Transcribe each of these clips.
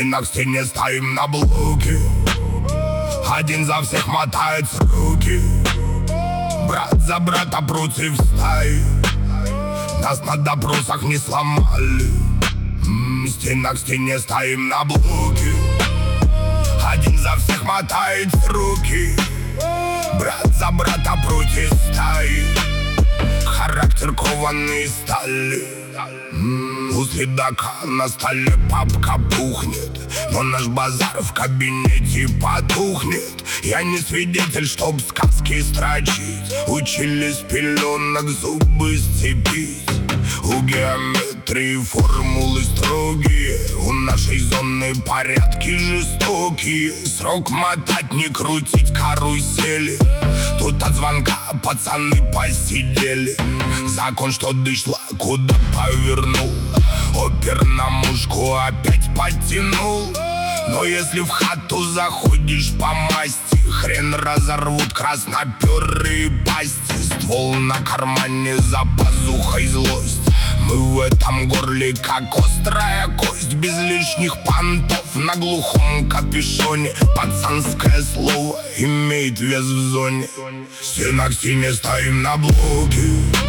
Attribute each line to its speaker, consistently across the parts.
Speaker 1: Стена к стене стоим на блоке. Один за всех мотает руки. Брат за брата против стаи. Нас на допросах не сломали. Стена к стене стоим на блоке. Один за всех мотает руки. Брат за брата против стаи. Характер кованный стали. У следака на столе папка пухнет, но наш базар в кабинете потухнет. Я не свидетель, чтоб сказки строчить. Учили с пеленок зубы сцепить. У геометрии формулы строгие. У нашей зоны порядки жестокие. Срок мотать, не крутить карусели. Тут от звонка пацаны посидели. Закон, что дышла, куда повернул. Опер на мушку опять подтянул. Но если в хату заходишь по масти, хрен разорвут красноперые пасти. Ствол на кармане, за пазухой злость. Мы в этом горле как острая кость. Без лишних понтов на глухом капюшоне. Пацанское слово имеет вес в зоне. Стена к стене стоим на блоке.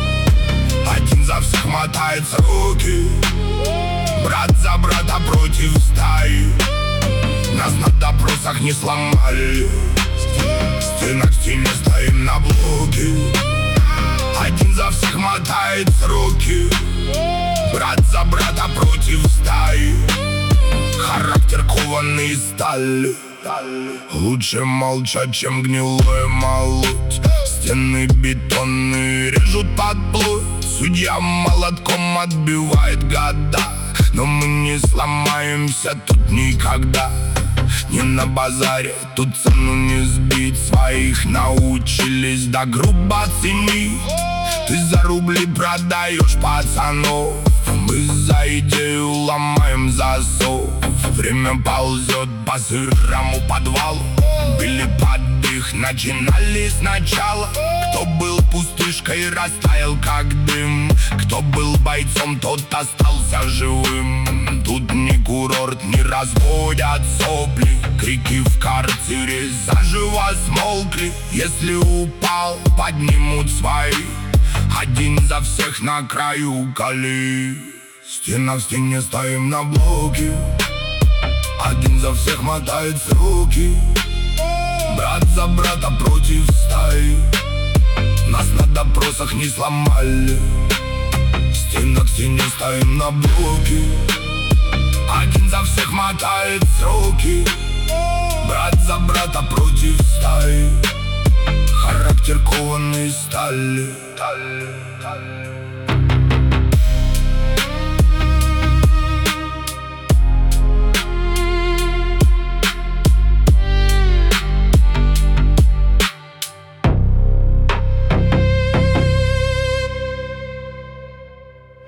Speaker 1: Один за всех мотает руки. Брат за брата против стаи. Нас на допросах не сломали. Стена к стене стоим на блоке. Один за всех мотает руки. Брат за брата против стаи. Характер кованный стали. Лучше молчать, чем гнилое молоть. Стены бетонные режут под плоть. Судья молотком отбивает года. Но мы не сломаемся тут никогда. Не на базаре, тут цену не сбить. Своих научились да грубо ценить. Ты за рубли продаешь пацанов. Мы за идею ломаем засов. Время ползет по сырому подвалу. Били под их, начинали сначала. Кто был пустышкой, растаял как дым. Кто был бойцом, тот остался живым. Тут ни курорт, не разводят сопли. Крики в квартире заживо смолкли. Если упал, поднимут свои. Один за всех на краю колеи. Стена в стене стоим на блоке. Один за всех мотает руки. Брат за брата против стаи. Нас на допросах не сломали. Стена к стене стоим на блоке. Один за всех мотает руки. Брат за брата против стаи. Характер кованный стали.